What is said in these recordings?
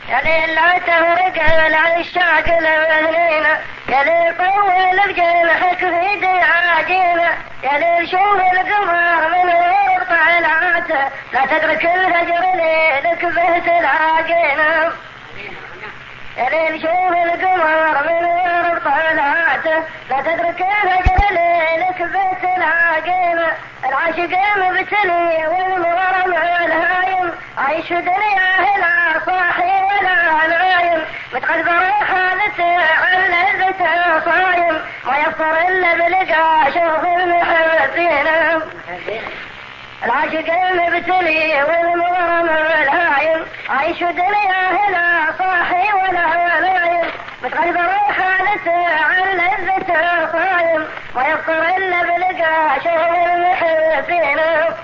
يا ليل لا تفرق العشاق المذنين، يا ليل طول بجنحك في دياجينا، يا ليل شوف القمر من غير طلعاته، لا تترك الفجر ليلك به تلاقينا. يا ليل شوف القمر من غير طلعاته، لا تترك الفجر ليلك به تلاقينا. العاشق مبتلي والمغرم الهايم، عايش دنياه لا صاحي ولا نايم، متقدر حالته عن لذته صايم، ما يفطر الا بلقى شوف المحبين. العاشق مبتلي والمغرم الهايم، عايش دنياه لا صاحي ولا نايم، متقدر حالته عن لذته صايم، ما يفطر الا بلقى شوف المحبين.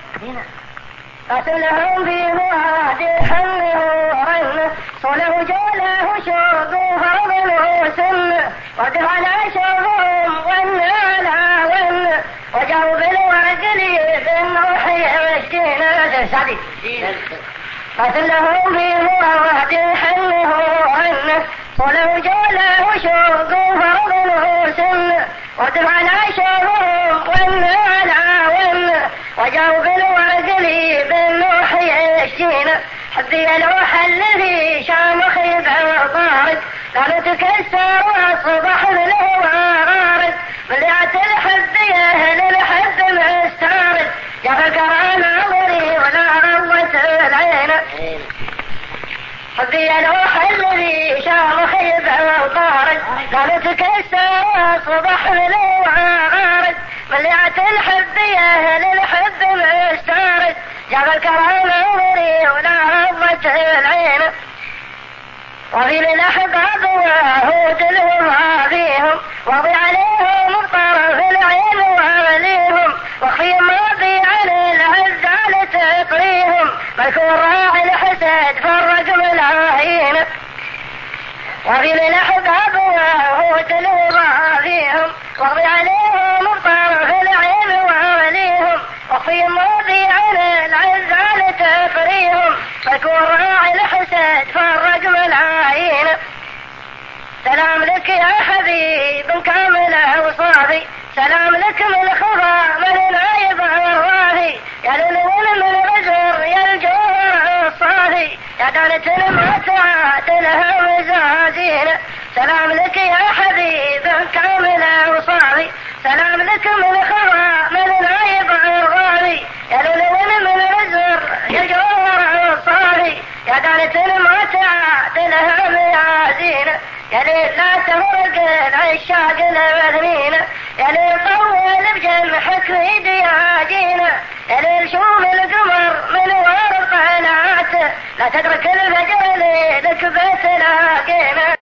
قتلهم في وادي حمله ورنه، صله جاله شوق وفرضه سنه، وقف على شوقهم ون على ون، وجاوا بالوعقل بالنوح يمشينا سعدي. قتلهم في وادي حمله ورنه، صله جاله شوق وفرضه سنه، وقف على شوقهم ون على ون، وجاوا بالوعقل بالنوح يشتينا. حبي لوح الذي شامخ يبقى طارق، لا نتكسر واصبح له غارق، مليات الحبيه للحب مستارق، يا فكر ناظري ولا غوت العين. حبي لوح الذي شامخ يبقى طارق، لا نتكسر واصبح له غارق، مليات الحبيه للحب مستارق، جاب الكرام نظري ولا غضت العين. وفي الأحباب وهود الهما فيهم، واضي عليهم بطرف العين ووليهم، وخفي ماضي على العزال تطريهم، ملكون راعي الحسد فرق ملاهين. وفي الأحباب وهود الهما فيهم، واضي عليهم بطرف العين ووليهم، وخفي ماضي على العزال تطريهم، ملكون راعي الحسد فرق ملاهين. سلام لك يا حبيب كامل اوصافي، سلام لك من خفا من نايب الراهي، يا للون من غزر يا الجوهر الصافي، يا دانة ما تعادلها مزازين. سلام لك يا حبيب كامل اوصافي، سلام لك من خفا من نايب الراهي، يا للون من غزر يا الجوهر الصافي، يا دانة ما تعادلها مزازين. يا ليل لا تفرق العشاق المذنين، يا ليل طول بجنحك في دياجينا، يا ليل شوف القمر من ورق طلعاته، لا تترك الفجر ليلك بتلاقينا.